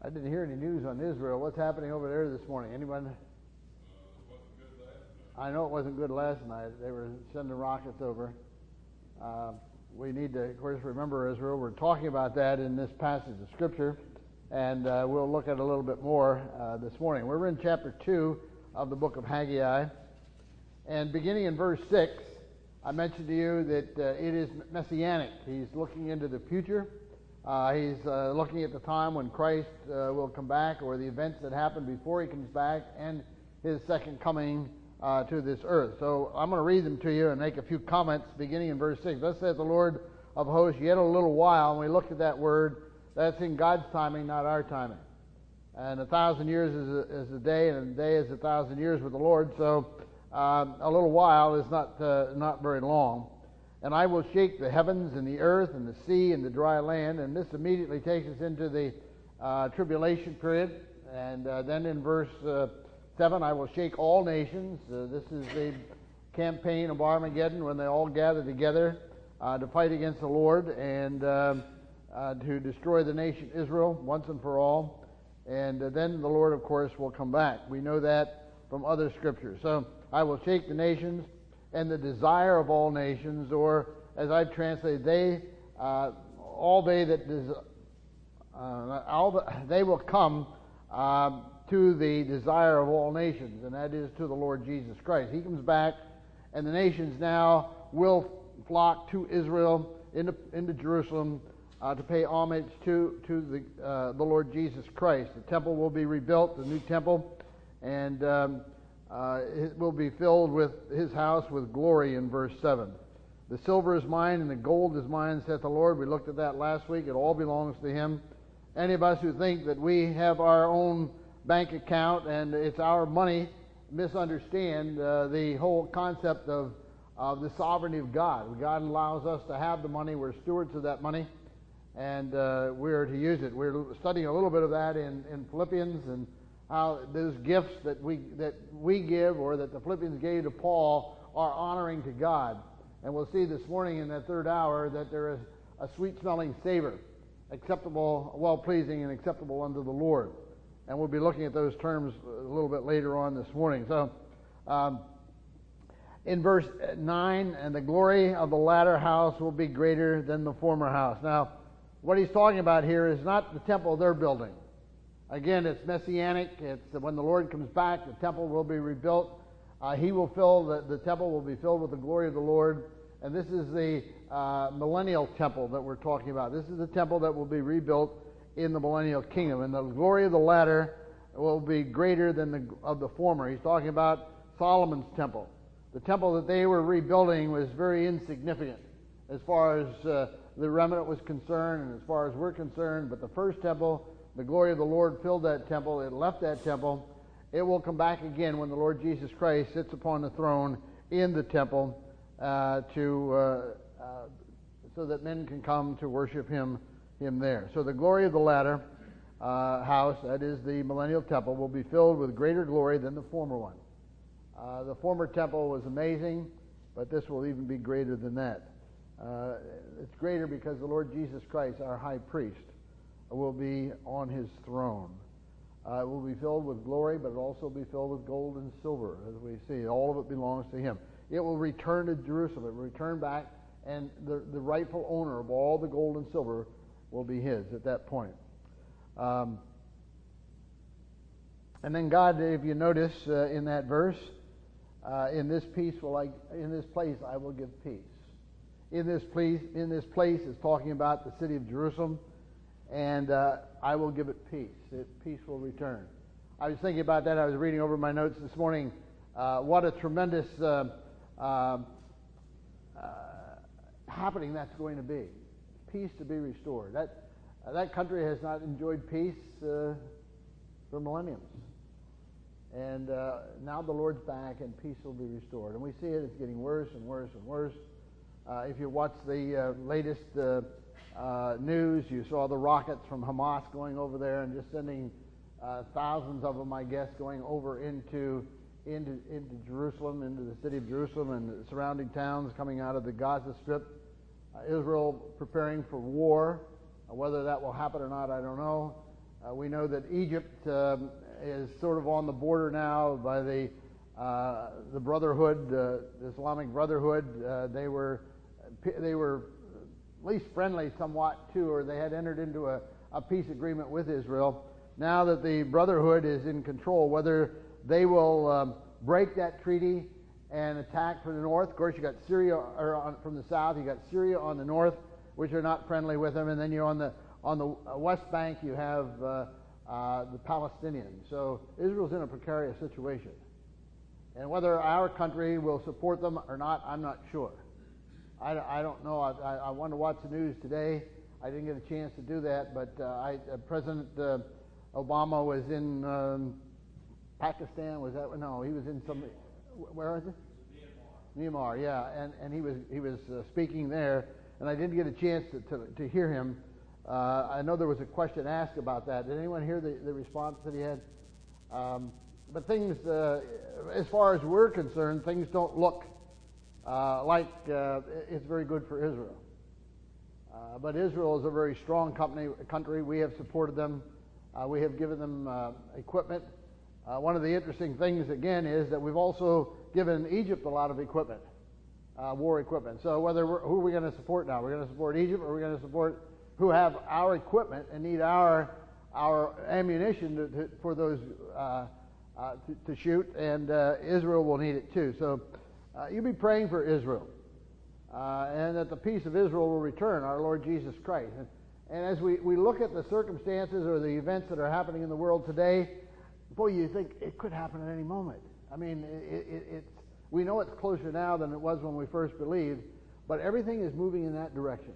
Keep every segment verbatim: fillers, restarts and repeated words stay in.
I didn't hear any news on Israel. What's happening over there this morning? Anyone? I know it wasn't good last night. They were sending rockets over. Uh, we need to, of course, remember Israel. We're talking about that in this passage of Scripture, and uh, we'll look at it a little bit more uh, this morning. We're in chapter two of the book of Haggai, and beginning in verse six, I mentioned to you that uh, it is messianic. He's looking into the future. Uh, he's uh, looking at the time when Christ uh, will come back, or the events that happen before he comes back, and his second coming uh, to this earth. So I'm going to read them to you and make a few comments beginning in verse six. Thus saith the Lord of hosts, yet a little while, and we looked at that word, that's in God's timing, not our timing. And a thousand years is a, is a day, and a day is a thousand years with the Lord, so um, a little while is not, uh, not very long. And I will shake the heavens and the earth and the sea and the dry land. And this immediately takes us into the uh, tribulation period. And uh, then in verse uh, seven, I will shake all nations. Uh, this is the campaign of Armageddon when they all gather together uh, to fight against the Lord and uh, uh, to destroy the nation Israel once and for all. And uh, then the Lord, of course, will come back. We know that from other scriptures. So I will shake the nations and the desire of all nations, or as I've translated, they, uh, all they that des- uh, all the, they will come uh, to the desire of all nations, and that is to the Lord Jesus Christ. He comes back, and the nations now will flock to Israel, into, into Jerusalem, uh, to pay homage to to the uh, the Lord Jesus Christ. The temple will be rebuilt, the new temple, and um, Uh, it will be filled with his house with glory in verse seven. The silver is mine and the gold is mine, saith the Lord. We looked at that last week. It all belongs to him. Any of us who think that we have our own bank account and it's our money misunderstand uh, the whole concept of, of the sovereignty of God. God allows us to have the money. We're stewards of that money, and uh, we're to use it. We're studying a little bit of that in, in Philippians, and how those gifts that we that we give, or that the Philippians gave to Paul, are honoring to God. And we'll see this morning in that third hour that there is a sweet-smelling savor, acceptable, well-pleasing, and acceptable unto the Lord. And we'll be looking at those terms a little bit later on this morning. So, um, in verse nine, and the glory of the latter house will be greater than the former house. Now, what he's talking about here is not the temple they're building. Again, it's messianic. It's when the Lord comes back, the temple will be rebuilt. Uh, he will fill, the, the temple will be filled with the glory of the Lord. And this is the uh, millennial temple that we're talking about. This is the temple that will be rebuilt in the millennial kingdom. And the glory of the latter will be greater than the of the former. He's talking about Solomon's temple. The temple that they were rebuilding was very insignificant as far as uh, the remnant was concerned and as far as we're concerned. But the first temple, the glory of the Lord filled that temple. It left that temple. It will come back again when the Lord Jesus Christ sits upon the throne in the temple uh, to uh, uh, so that men can come to worship Him Him there. So the glory of the latter uh, house, that is the millennial temple, will be filled with greater glory than the former one. Uh, the former temple was amazing, but this will even be greater than that. Uh, it's greater because the Lord Jesus Christ, our high priest, will be on his throne. Uh, it will be filled with glory, but it will also be filled with gold and silver, as we see. All of it belongs to him. It will return to Jerusalem. It will return back, and the, the rightful owner of all the gold and silver will be his at that point. Um, and then God, if you notice uh, in that verse, uh, in this peace will I, in this place I will give peace. In this place, in this place is talking about the city of Jerusalem. And uh, I will give it peace. It, peace will return. I was thinking about that. I was reading over my notes this morning. Uh, what a tremendous uh, uh, uh, happening that's going to be. Peace to be restored. That uh, that country has not enjoyed peace uh, for millenniums. And uh, now the Lord's back and peace will be restored. And we see it. It's getting worse and worse and worse. Uh, if you watch the uh, latest Uh, Uh, news, you saw the rockets from Hamas going over there and just sending uh, thousands of them, I guess, going over into into into Jerusalem, into the city of Jerusalem and the surrounding towns coming out of the Gaza Strip. Uh, Israel preparing for war. Uh, whether that will happen or not, I don't know. Uh, we know that Egypt um, is sort of on the border now by the uh, the Brotherhood, uh, the Islamic Brotherhood. Uh, they were they were at least friendly somewhat too, or they had entered into a, a peace agreement with Israel. Now that the Brotherhood is in control, whether they will um, break that treaty and attack from the north. Of course, you got Syria or on, from the south. You got Syria on the north, which are not friendly with them, and then you're on the on the west bank. You have uh, uh, the Palestinians. So Israel's in a precarious situation, and whether our country will support them or not, I'm not sure. I, I don't know. I, I, I wanted to watch the news today. I didn't get a chance to do that, but uh, I, uh, President uh, Obama was in um, Pakistan. Was that? No, he was in some. Where is it? Myanmar. Myanmar, yeah, and and he was he was uh, speaking there, and I didn't get a chance to to, to hear him. Uh, I know there was a question asked about that. Did anyone hear the, the response that he had? Um, but things, uh, as far as we're concerned, things don't look uh, like uh, it's very good for Israel. Uh, but Israel is a very strong company, country. We have supported them. Uh, we have given them uh, equipment. Uh, one of the interesting things, again, is that we've also given Egypt a lot of equipment, uh, war equipment. So whether we're, who are we going to support now? We're going to support Egypt, or we're going to support who have our equipment and need our our ammunition to, to, for those uh, uh, to, to shoot, and uh, Israel will need it too. So uh, you be praying for Israel, uh, and that the peace of Israel will return, our Lord Jesus Christ. And, and as we, we look at the circumstances or the events that are happening in the world today, boy, you think it could happen at any moment. I mean, it, it, it's we know it's closer now than it was when we first believed, but everything is moving in that direction.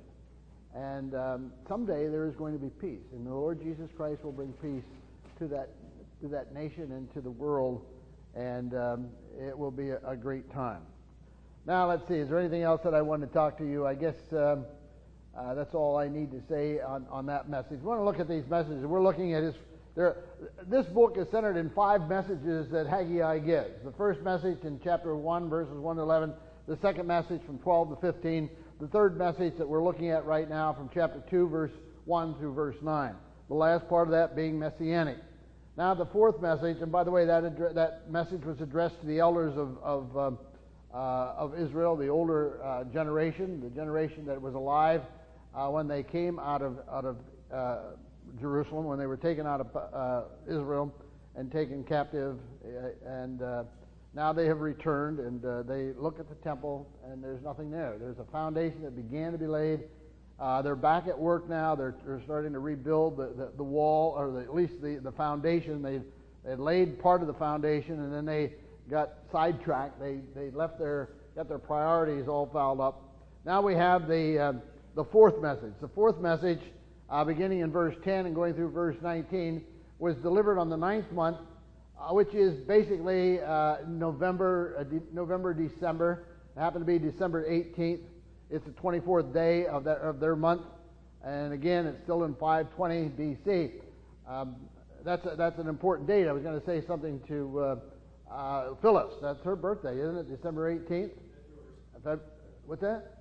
And um, someday there is going to be peace, and the Lord Jesus Christ will bring peace to that to that nation and to the world, and um, it will be a, a great time. Now, let's see. Is there anything else that I want to talk to you? I guess um, uh, that's all I need to say on, on that message. We want to look at these messages. We're looking at his. There, this book is centered in five messages that Haggai gives. The first message in chapter one, verses one to eleven. The second message from twelve to fifteen. The third message that we're looking at right now from chapter two, verse one through verse nine. The last part of that being messianic. Now the fourth message, and by the way, that addre- that message was addressed to the elders of of, um, uh, of Israel, the older uh, generation, the generation that was alive uh, when they came out of out of uh, Jerusalem, when they were taken out of uh, Israel and taken captive, uh, and uh, now they have returned, and uh, they look at the temple, and there's nothing there. There's a foundation that began to be laid. Uh, they're back at work now. They're, they're starting to rebuild the, the, the wall, or the, at least the, the foundation. They they laid part of the foundation, and then they got sidetracked. They they left their got their priorities all fouled up. Now we have the uh, the fourth message. The fourth message, uh, beginning in verse ten and going through verse nineteen, was delivered on the ninth month, Uh, which is basically uh, November, uh, de- November, December. It happened to be December eighteenth. It's the twenty-fourth day of, that, of their month, and again, it's still in five twenty B C. Um, that's a, that's an important date. I was going to say something to uh, uh, Phyllis. That's her birthday, isn't it? December eighteenth. That, what's that?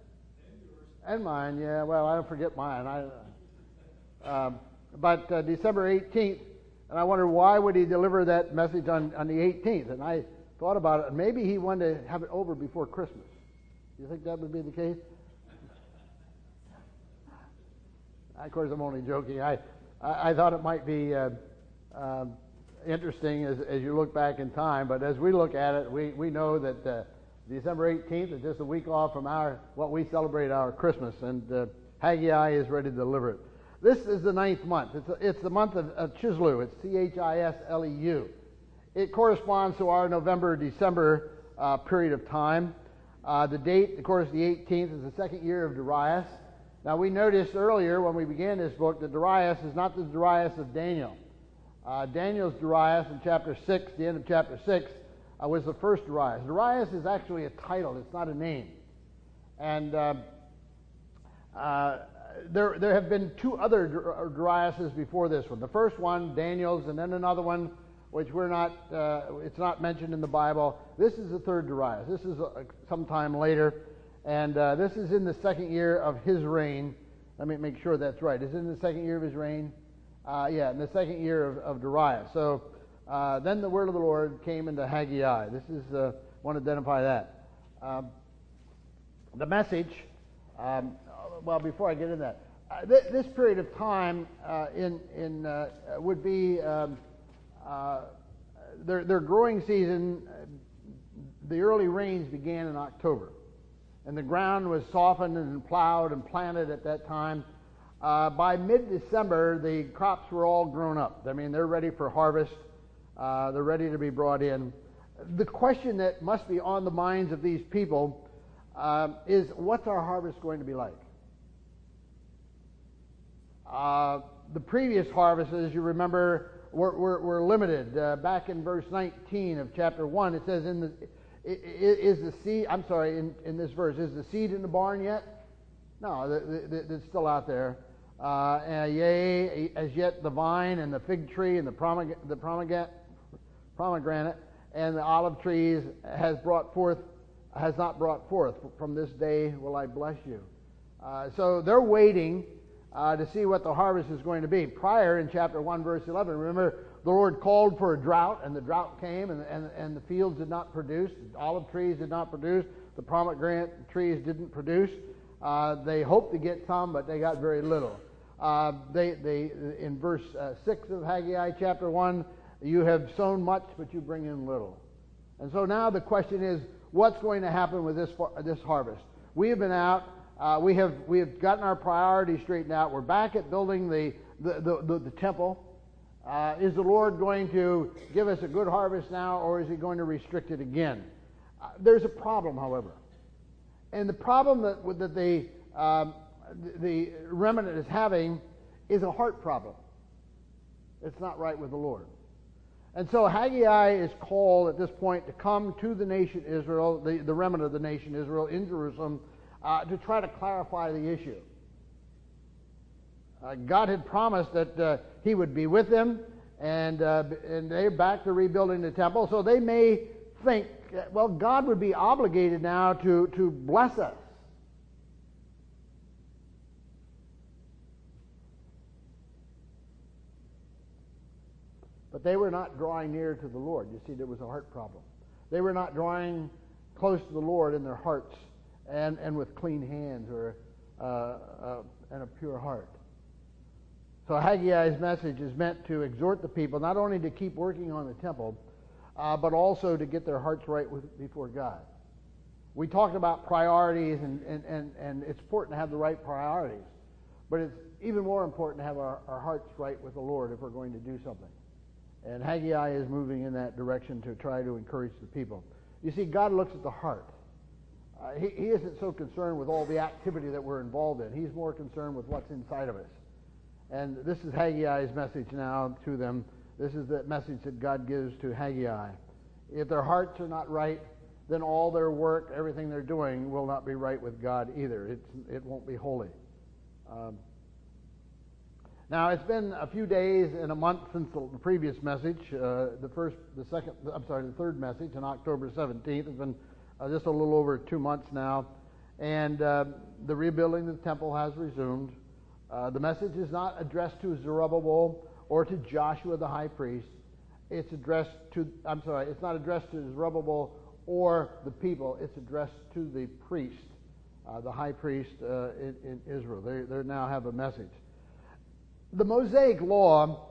And mine. Yeah. Well, I don't forget mine. I. Um, but uh, December eighteenth. And I wondered, why would he deliver that message on, on the eighteenth? And I thought about it, and maybe he wanted to have it over before Christmas. Do you think that would be the case? Of course, I'm only joking. I, I, I thought it might be uh, uh, interesting as, as you look back in time, but as we look at it, we, we know that uh, December eighteenth is just a week off from our what we celebrate our Christmas, and uh, Haggai is ready to deliver it. This is the ninth month. It's, a, it's the month of, of Chislew. It's C H I S L E U. It corresponds to our November-December uh, period of time. Uh, the date, of course, the eighteenth is the second year of Darius. Now, we noticed earlier when we began this book that Darius is not the Darius of Daniel. Uh, Daniel's Darius in chapter six, the end of chapter six, uh, was the first Darius. Darius is actually a title. It's not a name. And uh, uh, There, there have been two other Dariuses before this one. The first one, Daniel's, and then another one, which we're not, uh, it's not mentioned in the Bible. This is the third Darius. This is uh, sometime later, and uh, this is in the second year of his reign. Let me make sure that's right. Is it in the second year of his reign? Uh, yeah, in the second year of, of Darius. So uh, then the word of the Lord came into Haggai. This is, uh, I want to identify that. Um, the message, um, well, before I get into that, uh, th- this period of time uh, in, in uh, would be um, uh, their, their growing season. The early rains began in October, and the ground was softened and plowed and planted at that time. Uh, by mid-December, the crops were all grown up. I mean, they're ready for harvest. Uh, they're ready to be brought in. The question that must be on the minds of these people uh, is, what's our harvest going to be like? Uh, the previous harvests, as you remember, were, were, were limited. Uh, back in verse nineteen of chapter one, it says, "In the is the seed." I'm sorry, in, in this verse, is the seed in the barn yet? No, the, the, the, it's still out there. Uh, and yea, as yet the vine and the fig tree and the pomegranate, the pomegranate, pomegranate and the olive trees has brought forth, has not brought forth. From this day will I bless you. Uh, so they're waiting uh, to see what the harvest is going to be. Prior in chapter one, verse eleven, remember the Lord called for a drought, and the drought came, and, and, and the fields did not produce, the olive trees did not produce, the pomegranate trees didn't produce. Uh, they hoped to get some, but they got very little. Uh, they, they, in verse uh, six of Haggai chapter one, you have sown much, but you bring in little. And so now the question is, what's going to happen with this this harvest? We have been out. Uh, we have we have gotten our priorities straightened out. We're back at building the the the, the, the temple. Uh, is the Lord going to give us a good harvest now, or is He going to restrict it again? Uh, there's a problem, however. And the problem that, that the, um, the remnant is having is a heart problem. It's not right with the Lord. And so Haggai is called at this point to come to the nation Israel, the, the remnant of the nation Israel in Jerusalem, uh, to try to clarify the issue. Uh, God had promised that uh, He would be with them, and, uh, and they're back to rebuilding the temple, so they may think, well, God would be obligated now to, to bless us. But they were not drawing near to the Lord. You see, there was a heart problem. They were not drawing close to the Lord in their hearts and, and with clean hands or uh, uh, and a pure heart. So Haggai's message is meant to exhort the people not only to keep working on the temple, uh, but also to get their hearts right with, before God. We talked about priorities, and, and, and, and it's important to have the right priorities. But it's even more important to have our, our hearts right with the Lord if we're going to do something. And Haggai is moving in that direction to try to encourage the people. You see, God looks at the heart. Uh, he, he isn't so concerned with all the activity that we're involved in. He's more concerned with what's inside of us. And this is Haggai's message now to them. This is the message that God gives to Haggai. If their hearts are not right, then all their work, everything they're doing, will not be right with God either. It's, it won't be holy. Um, now, it's been a few days and a month since the previous message, uh, the first, the second, I'm sorry, the third message on October seventeenth. It's been uh, just a little over two months now. And uh, the rebuilding of the temple has resumed. Uh, the message is not addressed to Zerubbabel or to Joshua the high priest. It's addressed to, I'm sorry, it's not addressed to Zerubbabel or the people. It's addressed to the priest, uh, the high priest uh, in, in Israel. They, they now have a message. The Mosaic Law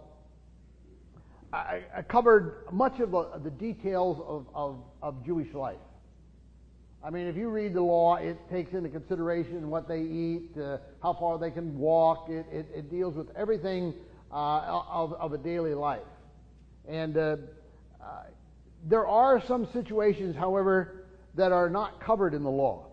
I, I covered much of the, the details of, of, of Jewish life. I mean, if you read the law, it takes into consideration what they eat, uh, how far they can walk. It, it, it deals with everything uh, of, of a daily life. And uh, uh, there are some situations, however, that are not covered in the law.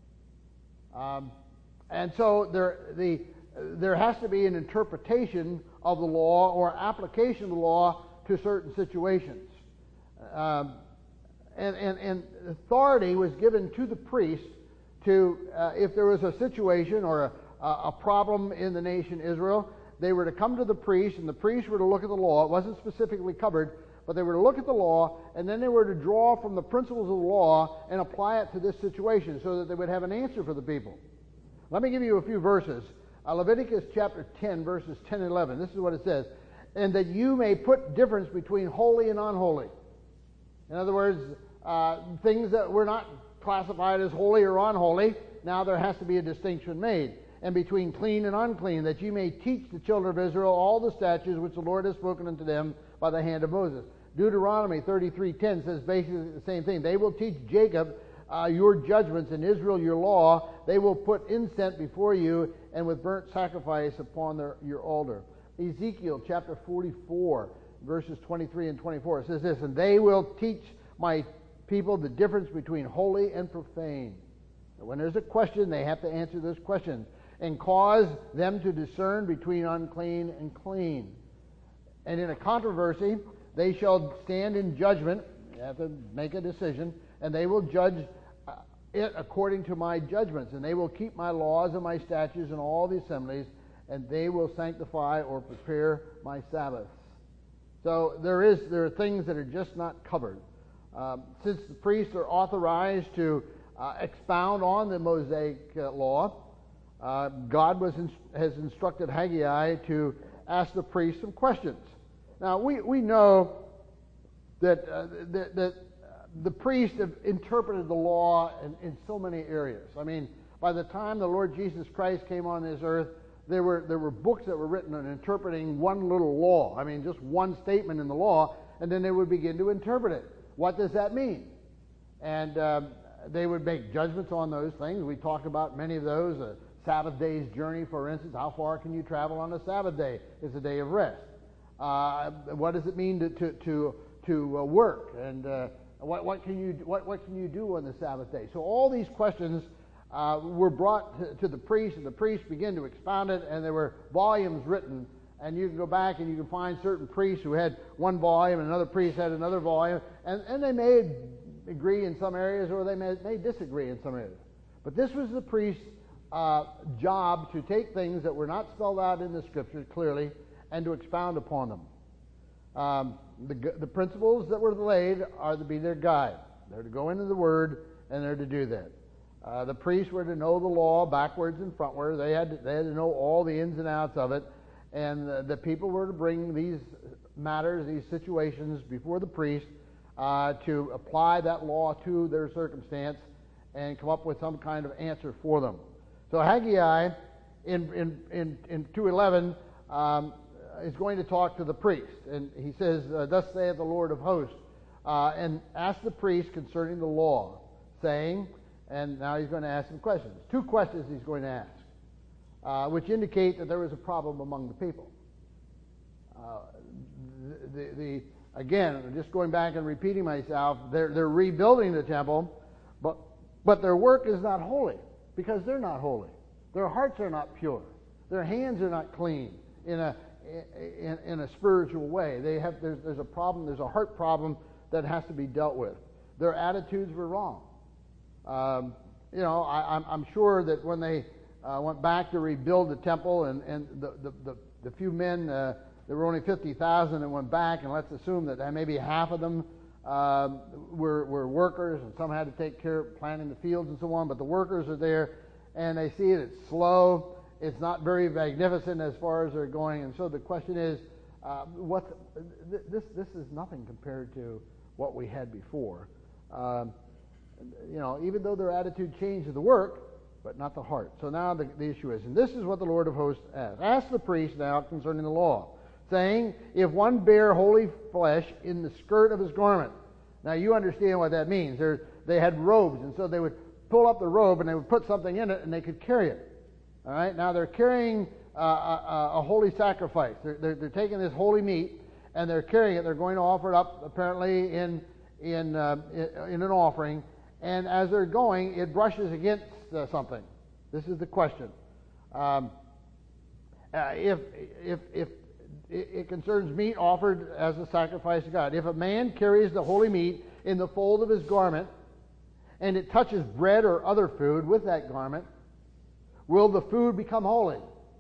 Um, and so there, the, there has to be an interpretation of the law or application of the law to certain situations. Um, And, and, and authority was given to the priest to, uh, if there was a situation or a, a problem in the nation Israel, they were to come to the priest, and the priest were to look at the law. It wasn't specifically covered, but they were to look at the law, and then they were to draw from the principles of the law and apply it to this situation so that they would have an answer for the people. Let me give you a few verses. Uh, Uh, Leviticus chapter ten, verses ten and eleven. This is what it says. And that you may put difference between holy and unholy. In other words, uh, things that were not classified as holy or unholy, now there has to be a distinction made. And between clean and unclean, that you may teach the children of Israel all the statutes which the Lord has spoken unto them by the hand of Moses. Deuteronomy thirty-three ten says basically the same thing. They will teach Jacob uh, your judgments, and Israel your law. They will put incense before you, and with burnt sacrifice upon their, your altar. Ezekiel chapter forty-four, verses twenty-three and twenty-four. It says this, and they will teach my people the difference between holy and profane. When there's a question, they have to answer those questions, and cause them to discern between unclean and clean. And in a controversy, they shall stand in judgment. You have to make a decision, and they will judge uh, it according to my judgments, and they will keep my laws and my statutes in all the assemblies, and they will sanctify or prepare my Sabbaths. So there is there are things that are just not covered. Um, since the priests are authorized to uh, expound on the Mosaic uh, law, uh, God was in, has instructed Haggai to ask the priests some questions. Now we we know that uh, that, that the priests have interpreted the law in, in so many areas. I mean, by the time the Lord Jesus Christ came on this earth, there were there were books that were written on interpreting one little law. I mean, just one statement in the law, and then they would begin to interpret it. What does that mean? And um, they would make judgments on those things. We talked about many of those. A Sabbath day's journey, for instance. How far can you travel on a Sabbath day? It's a day of rest. Uh, what does it mean to to to, to uh, work? And uh, what what can you what what can you do on the Sabbath day? So all these questions uh, were brought to, to the priest, and the priest began to expound it. And there were volumes written. And you can go back and you can find certain priests who had one volume and another priest had another volume. And, and they may agree in some areas or they may, may disagree in some areas. But this was the priest's uh, job to take things that were not spelled out in the Scriptures clearly and to expound upon them. Um, the, the principles that were laid are to be their guide. They're to go into the Word and they're to do that. Uh, the priests were to know the law backwards and frontwards. They had to, they had to know all the ins and outs of it. And the, the people were to bring these matters, these situations before the priest uh, to apply that law to their circumstance and come up with some kind of answer for them. So Haggai in in in, in two eleven um, is going to talk to the priest, and he says, uh, "Thus saith the Lord of hosts," uh, and ask the priest concerning the law, saying, and now he's going to ask some questions. Two questions he's going to ask. Uh, which indicate that there was a problem among the people. Uh, the, the, the again, just going back and repeating myself, they're, they're rebuilding the temple, but but their work is not holy because they're not holy. Their hearts are not pure. Their hands are not clean in a in, in a spiritual way. They have there's, there's a problem. There's a heart problem that has to be dealt with. Their attitudes were wrong. Um, you know, I, I'm, I'm sure that when they Uh, went back to rebuild the temple, and, and the, the, the, the few men, uh, there were only fifty thousand that went back, and let's assume that maybe half of them uh, were, were workers, and some had to take care of planting the fields and so on, but the workers are there, and they see it, it's slow, it's not very magnificent as far as they're going, and so the question is, uh, what th- this, this is nothing compared to what we had before. Um, you know, even though their attitude changed to the work, but not the heart. So now the, the issue is, and this is what the Lord of hosts asked. Ask the priest now concerning the law, saying, if one bear holy flesh in the skirt of his garment. Now you understand what that means. They're, they had robes, and so they would pull up the robe and they would put something in it and they could carry it. All right. Now they're carrying uh, a, a holy sacrifice. They're, they're, they're taking this holy meat and they're carrying it. They're going to offer it up apparently in in uh, in, in an offering. And as they're going, it brushes against uh, something. This is the question. Um, uh, if if if it concerns meat offered as a sacrifice to God. If a man carries the holy meat in the fold of his garment, and it touches bread or other food with that garment, will the food become holy?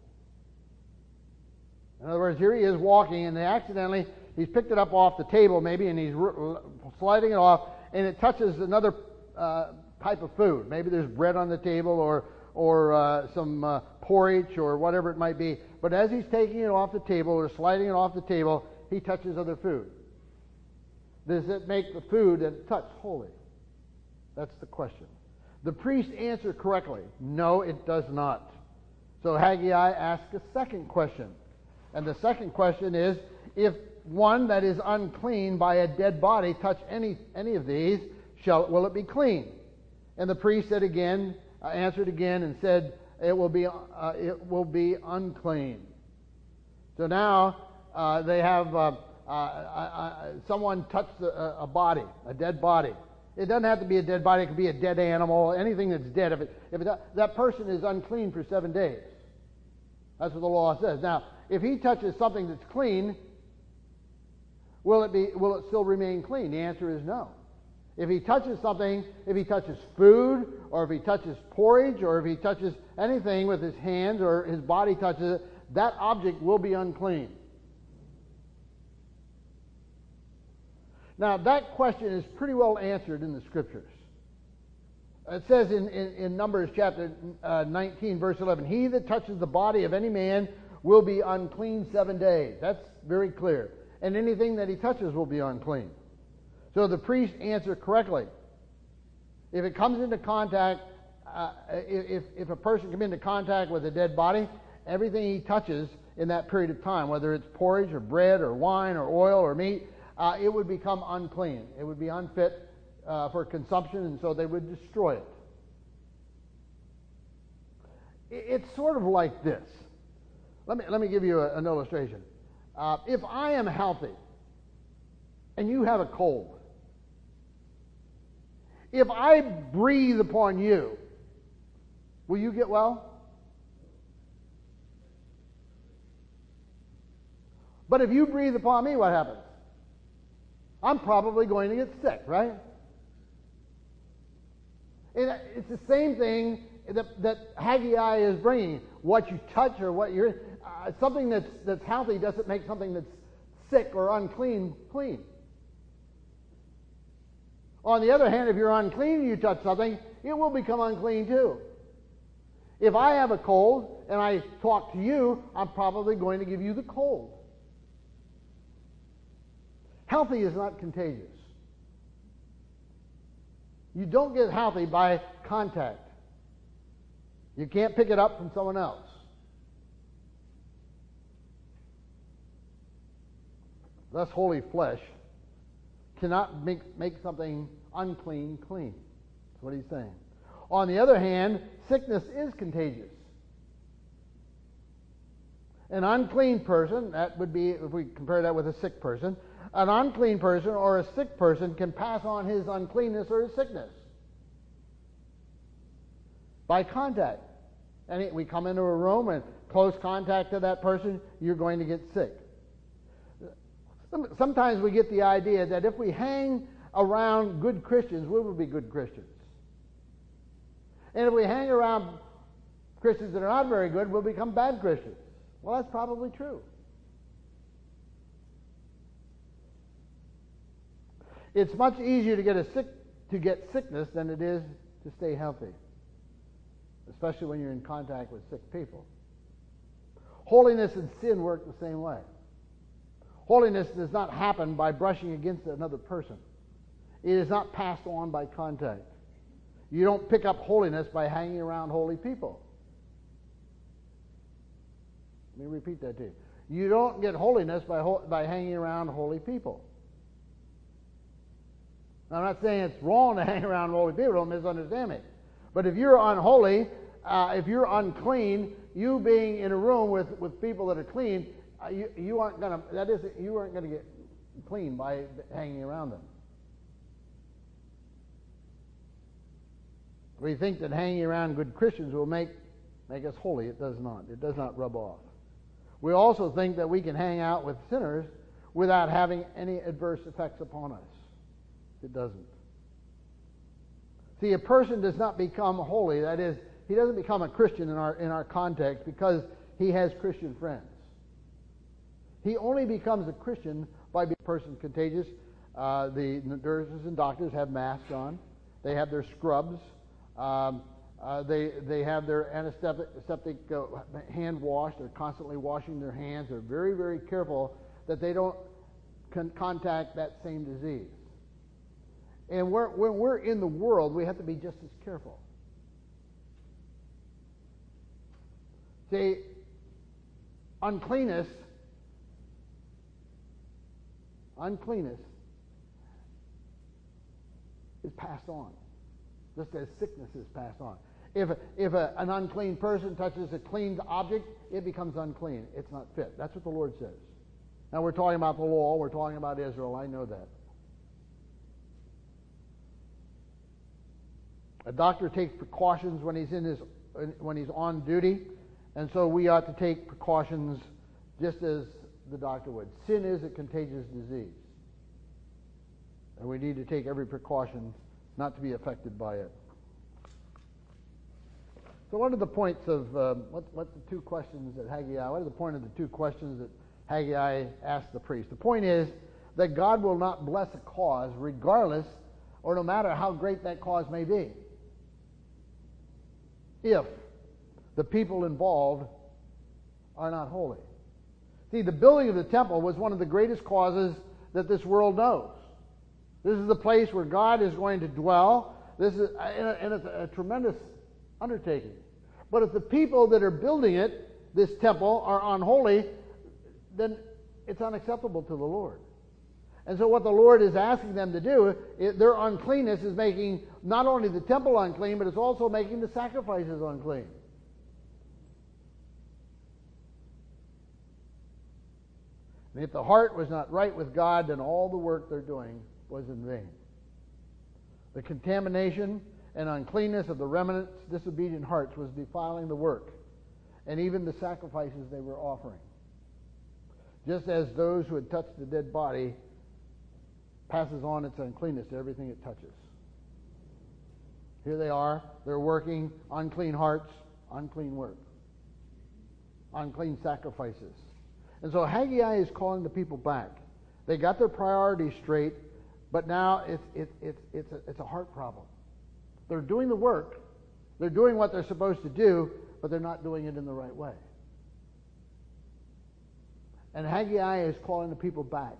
In other words, here he is walking, and accidentally he's picked it up off the table maybe, and he's r- sliding it off, and it touches another uh, type of food. Maybe there's bread on the table, or or uh, some uh, porridge or whatever it might be. But as he's taking it off the table or sliding it off the table, he touches other food. Does it make the food that it touched holy? That's the question. The priest answered correctly. No, it does not. So Haggai asks a second question. And the second question is, if one that is unclean by a dead body touch any any of these, shall will it be clean? And the priest said again, uh, answered again, and said, it will be uh, it will be unclean. So now uh, they have uh, uh, uh, someone touched a, a body, a dead body. It doesn't have to be a dead body. It could be a dead animal, anything that's dead. If it, if it, that person is unclean for seven days. That's what the law says. Now, if he touches something that's clean, will it be? Will it still remain clean? The answer is no. If he touches something, if he touches food, or if he touches porridge, or if he touches anything with his hands, or his body touches it, that object will be unclean. Now, that question is pretty well answered in the Scriptures. It says in, in, in Numbers chapter uh, nineteen, verse eleven, he that touches the body of any man will be unclean seven days. That's very clear. And anything that he touches will be unclean. So the priest answered correctly. If it comes into contact, uh, if, if a person comes into contact with a dead body, everything he touches in that period of time, whether it's porridge or bread or wine or oil or meat, uh, it would become unclean. It would be unfit uh, for consumption, and so they would destroy it. It's sort of like this. Let me, let me give you a, an illustration. Uh, if I am healthy and you have a cold, if I breathe upon you, will you get well? But if you breathe upon me, what happens? I'm probably going to get sick, right? And it's the same thing that, that Haggai is bringing. What you touch or what you're... Uh, something that's, that's healthy doesn't make something that's sick or unclean clean. On the other hand, if you're unclean and you touch something, it will become unclean too. If I have a cold and I talk to you, I'm probably going to give you the cold. Healthy is not contagious. You don't get healthy by contact. You can't pick it up from someone else. Thus, holy flesh cannot make, make something unclean clean. That's what he's saying. On the other hand, sickness is contagious. An unclean person, that would be, if we compare that with a sick person, an unclean person or a sick person can pass on his uncleanness or his sickness by contact. And it, we come into a room and close contact to that person, you're going to get sick. Sometimes we get the idea that if we hang around good Christians, we will be good Christians. And if we hang around Christians that are not very good, we'll become bad Christians. Well, that's probably true. It's much easier to get a sick to get sickness than it is to stay healthy, especially when you're in contact with sick people. Holiness and sin work the same way. Holiness does not happen by brushing against another person. It is not passed on by contact. You don't pick up holiness by hanging around holy people. Let me repeat that to you. You don't get holiness by, ho- by hanging around holy people. Now, I'm not saying it's wrong to hang around holy people. Don't misunderstand me. But if you're unholy, uh, if you're unclean, you being in a room with, with people that are clean, uh, you, you aren't going to, that is, you aren't going to get clean by hanging around them. We think that hanging around good Christians will make, make us holy. It does not. It does not rub off. We also think that we can hang out with sinners without having any adverse effects upon us. It doesn't. See, a person does not become holy. That is, he doesn't become a Christian in our in our context because he has Christian friends. He only becomes a Christian by being a person contagious. Uh, the nurses and doctors have masks on. They have their scrubs. Um, Uh, they they have their antiseptic uh, hand wash. They're constantly washing their hands. They're very, very careful that they don't con- contact that same disease. And we're, when we're in the world, we have to be just as careful. See, uncleanness, uncleanness is passed on, just as sickness is passed on. If, if a, an unclean person touches a clean object, it becomes unclean. It's not fit. That's what the Lord says. Now, we're talking about the law. We're talking about Israel. I know that. A doctor takes precautions when he's in his when he's on duty, and so we ought to take precautions just as the doctor would. Sin is a contagious disease, and we need to take every precaution not to be affected by it. So what are the points of, um, what, what's the two questions that Haggai, what are the point of the two questions that Haggai asked the priest? The point is that God will not bless a cause regardless or no matter how great that cause may be, if the people involved are not holy. See, the building of the temple was one of the greatest causes that this world knows. This is the place where God is going to dwell. This is, and it's a tremendous undertaking. But if the people that are building it, this temple, are unholy, then it's unacceptable to the Lord. And so what the Lord is asking them to do, it, their uncleanness is making not only the temple unclean, but it's also making the sacrifices unclean. And if the heart was not right with God, then all the work they're doing was in vain. The contamination and uncleanness of the remnant's disobedient hearts was defiling the work and even the sacrifices they were offering. Just as those who had touched the dead body passes on its uncleanness to everything it touches. Here they are, they're working, unclean hearts, unclean work, unclean sacrifices. And so Haggai is calling the people back. They got their priorities straight, but now it's, it's, it's, it's, a, it's a heart problem. They're doing the work, they're doing what they're supposed to do, but they're not doing it in the right way. And Haggai is calling the people back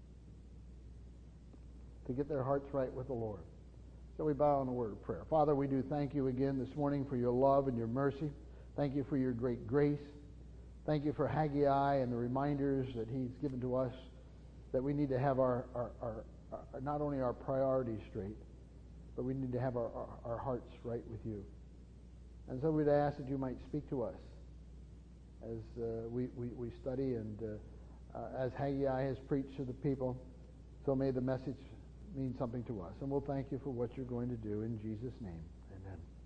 to get their hearts right with the Lord. So we bow in a word of prayer. Father, we do thank you again this morning for your love and your mercy. Thank you for your great grace. Thank you for Haggai and the reminders that he's given to us that we need to have our, our, our, our not only our priorities straight, but we need to have our, our, our hearts right with you. And so we'd ask that you might speak to us as uh, we, we, we study and uh, uh, as Haggai has preached to the people, so may the message mean something to us. And we'll thank you for what you're going to do in Jesus' name. Amen.